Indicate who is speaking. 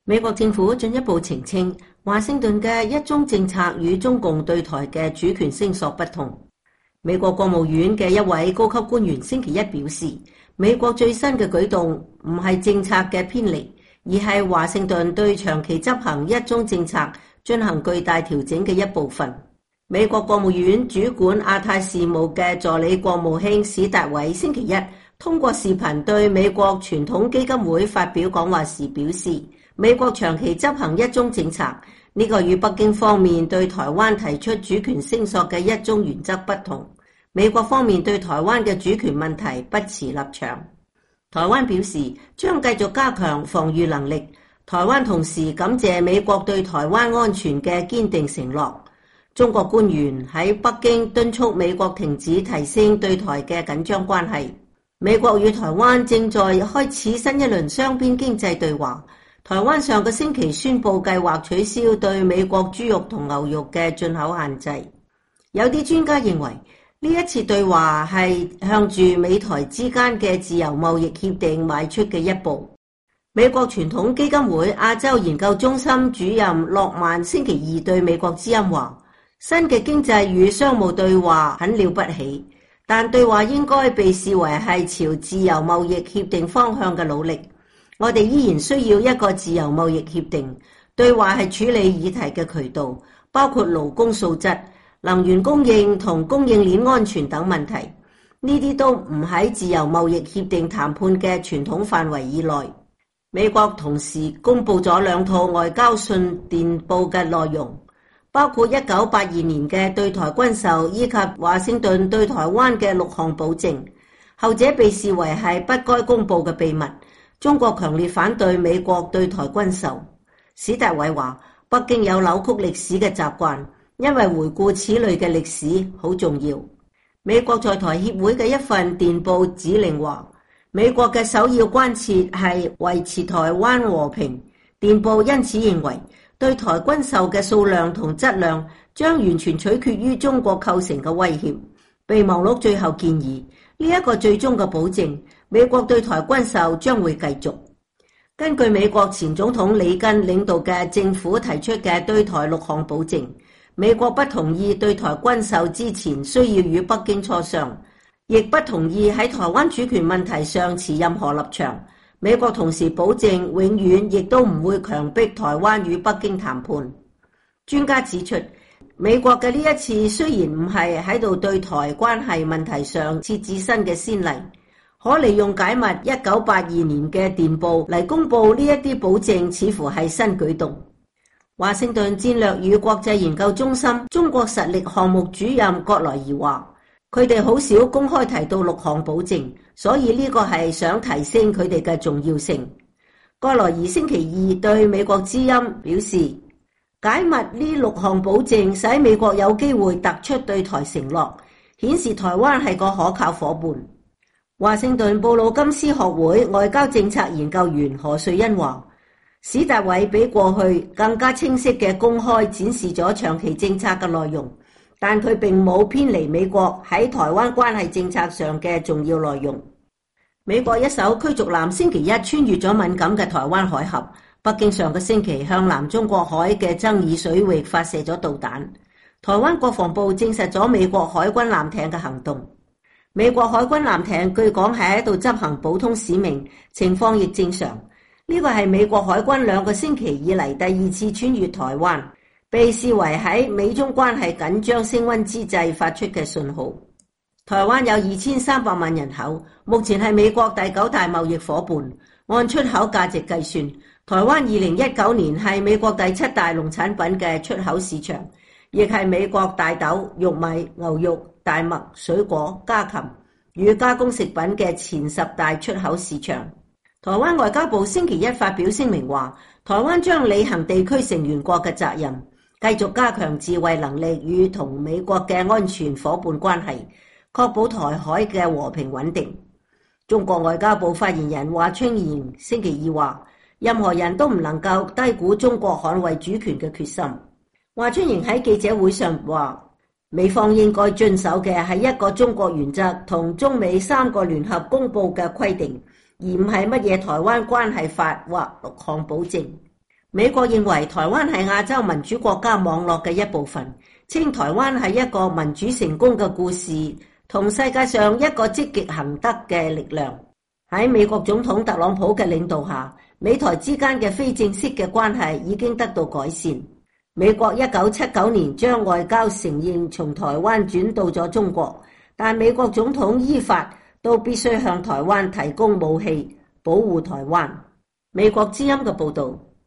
Speaker 1: 美國政府進一步澄清，華盛頓嘅一中政策與中共對台嘅主權聲索不同。美國國務院嘅一位高級官員星期一表示，美國最新嘅舉動唔係政策嘅偏離，而係華盛頓對長期執行一中政策進行巨大調整嘅一部分。美國國務院主管亞太事務嘅助理國務卿史達偉星期一通過視頻對美國傳統基金會發表講話時表示，美國長期執行一中政策，呢個與北京方面對台灣提出主權聲索嘅一中原則不同。美國方面對台灣嘅主權問題不持立場。台灣表示將繼續加強防禦能力。台灣同時感謝美國對台灣安全嘅堅定承諾。中國官員喺北京敦促美國停止提升對台嘅緊張關係。美國與台灣正在開始新一輪雙邊經濟對話。台灣上個星期宣布計劃取消對美國豬肉同牛肉嘅進口限制。有啲專家認為，呢一次對話係向住美台之間嘅自由貿易協定邁出嘅一步。美國傳統基金會亞洲研究中心主任諾曼星期二對美國之音話，新嘅經濟與商務對話很了不起，但對話應該被視為係朝自由貿易協定方向嘅努力。我哋依然需要一個自由貿易協定。對話係處理議題嘅渠道，包括勞工素質、能源供應同供應鏈安全等問題。呢啲都唔喺自由貿易協定談判嘅傳統範圍以內。美國同時公布咗兩套外交信電報嘅內容，包括1982年嘅對台軍售以及華盛頓對台灣嘅6項保證，後者被視為係不該公布嘅秘密。中國強烈反對美國對台軍售。史達偉話，北京有扭曲歷史嘅習慣，因為回顧此類嘅歷史好重要。美國在台協會嘅一份電報指令話，美國嘅首要關切係維持台灣和平。電報因此認為，對台軍售嘅數量同質量將完全取決於中國構成嘅威脅。備忘錄最後建議，呢一個最終嘅保證，美國對台軍售將會繼續。根據美國前總統里根領導嘅政府提出嘅對台6項保證，美國不同意對台軍售之前需要與北京磋商，亦不同意喺台灣主權問題上持任何立場。美國同時保證永遠亦都唔會強迫台灣與北京談判。專家指出，美國嘅呢一次雖然唔係喺度對台關係問題上設置新嘅先例，可利用解密1982年嘅電報嚟公佈呢一啲保證，似乎係新舉動。華盛頓戰略與國際研究中心中國實力項目主任葛萊儀話，佢哋好少公開提到6項保證，所以呢個係想提升佢哋嘅重要性。葛萊儀星期二對美國之音表示，解密呢6項保證使美國有機會突出對台承諾，顯示台灣係個可靠夥伴。華盛頓布魯金斯學會外交政策研究員何瑞恩話，史達偉比過去更加清晰嘅公開展示咗長期政策嘅內容，但佢並冇偏離美國喺台灣關係政策上嘅重要內容。美國一艘驅逐艦星期一穿越咗敏感嘅台灣海峽，北京上個星期向南中國海嘅爭議水域發射咗導彈。台灣國防部證實咗美國海軍艦艇嘅行動。美國海軍艦艇據講係喺度執行普通使命，情況亦正常。呢個係美國海軍2個星期以嚟第2次穿越台灣，被視為喺美中關係緊張升溫之際發出嘅信號。台灣有2300萬人口，目前係美國第9大貿易夥伴。按出口價值計算，台灣2019年係美國第7大農產品嘅出口市場，亦係美國大豆、玉米、牛肉、大麥、水果、家禽與加工食品嘅前10大出口市場。台灣外交部星期一發表聲明話，台灣將履行地區成員國嘅責任，繼續加強自衛能力與同美國嘅安全夥伴關係，確保台海嘅和平穩定。中國外交部發言人華春瑩星期二話，任何人都唔能夠低估中國捍衛主權嘅決心。華春瑩喺記者會上話，美方應該遵守嘅係一個中國原則同中美3個聯合公佈嘅規定，而唔係乜嘢台灣關係法或6項保證。 美國認為台灣係亞洲民主國家網絡嘅一部分，稱台灣係一個民主成功嘅故事，同世界上一個積極行德嘅力量。喺美國總統特朗普嘅領導下，美台之間嘅非正式嘅關係已經得到改善。美國1979年將外交承認從台灣轉到咗中國，但美國總統依法都必須向台灣提供武器，保護台灣。美國之音嘅報導。